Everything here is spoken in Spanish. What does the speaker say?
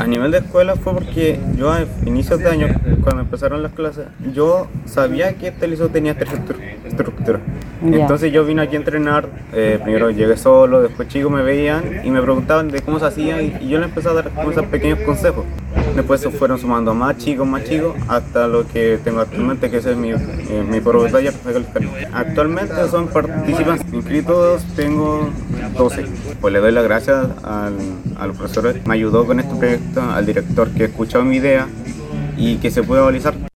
A nivel de escuela fue porque yo a inicios de año, cuando empezaron las clases, yo sabía que este liceo tenía esta estructura. Ya. Entonces yo vine aquí a entrenar, primero llegué solo, después chicos me veían y me preguntaban de cómo se hacía y yo les empecé a dar como esos pequeños consejos. Después se fueron sumando más chicos, hasta lo que tengo actualmente, que ese es mi profesor Rafael Cali. Actualmente son participantes inscritos, tengo 12. Pues le doy las gracias a los profesores, me ayudó con este proyecto, al director que escuchó mi idea y que se puede realizar.